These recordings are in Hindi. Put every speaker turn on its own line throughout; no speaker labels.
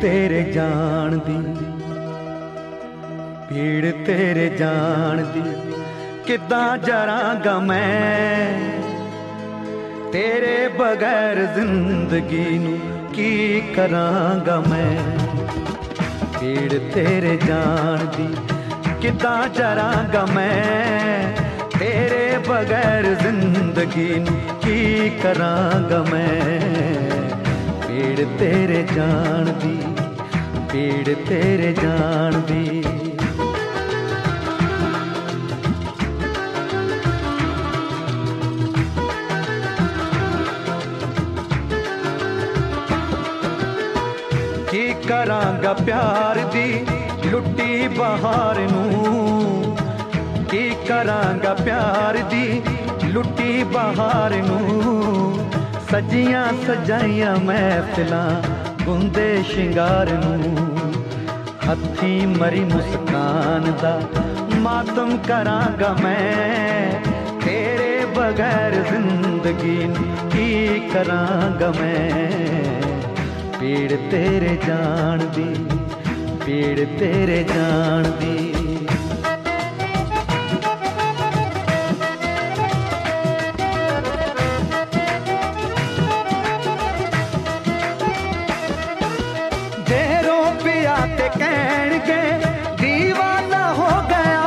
तेरे जान दी, पीड़ तेरे जान दी किदां जरांगा मैं, तेरे बगैर जिंदगी नू की करांगा मैं। पीड़ तेरे जान दी किदां जरांगा मैं, तेरे बगैर जिंदगी नू की करांगा मैं। पीड़ तेरे जान दी, पीड़ तेरे जान दी। की करांगा प्यार दी लुट्टी बहार नू, की करांगा प्यार दी लुट्टी बहार नू। सजियां सजाइयां महफिलां गुंदे शिंगार नू, हथी मरी मुस्कान दा मातम करांगा मैं, तेरे बगैर जिंदगी की करांगा मैं। पीड़ तेरे जान दी, पीड़ तेरे जान दी। देरों पिया ते कहणगे दीवाना हो गया,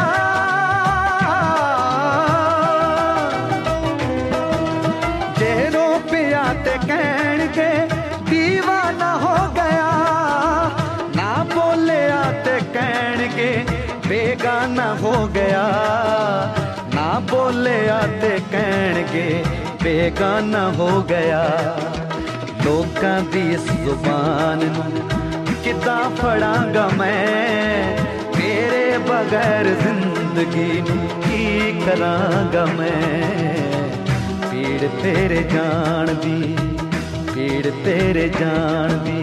देरों पिया ते कहणगे दीवाना हो गया। ना बोले आते कहणगे बेगाना हो गया, ना बोले आते कहणगे बेगाना हो गया। लोकां दी इस जुबान नू किदां फड़ांगा मैं, तेरे बगैर जिंदगी नू की करांगा मैं। पीड़ तेरे जान दी, पीड़ तेरे जान दी।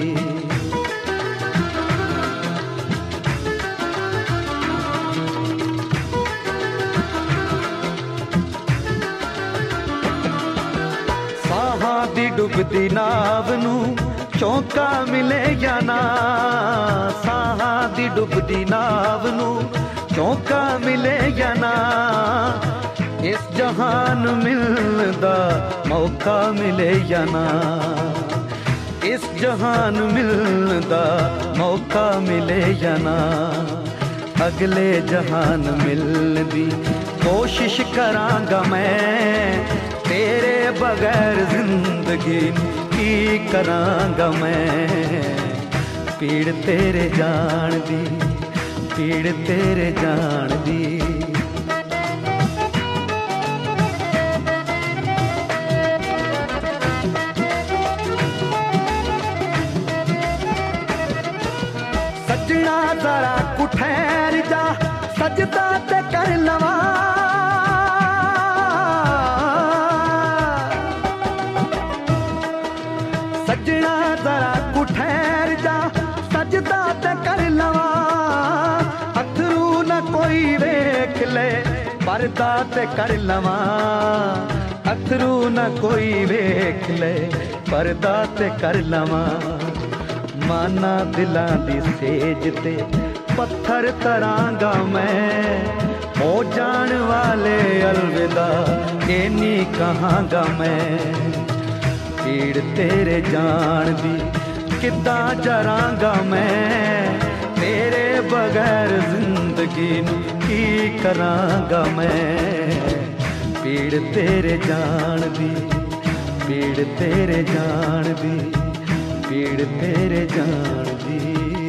साहां दी डुबदी नाव नू चौंका मिले या ना, साहां दी डुबदी नाव नू चौंका मिले या ना। इस जहान मिलदा मौका मिले या ना, इस जहान मिलदा मौका मिले या ना। अगले जहान मिलने दी कोशिश करांगा मैं, तेरे बगैर जिंदगी की करांगा मैं। पीड़ तेरे जान दी, पीड़ तेरे जान दी। सजना जरा कुठैर जा सजदा ते कर लवा, सजना जरा कुठैर जा सजदा ते कर लवा। अथरू न कोई वेख ले पर्दा ते कर लवा, अथरू न कोई वेख ले पर्दा ते कर लवा। माना दिलां दी सेज ते पत्थर तरांगा मैं, हो जान वाले अलविदा ये नी कहांगा मैं। पीड़ तेरे जान दी किदां जरांगा मैं, तेरे बगैर जिंदगी की करांगा मैं। पीड़ तेरे जान दी, पीड़ तेरे जान दी, पीड़ तेरे जान दी।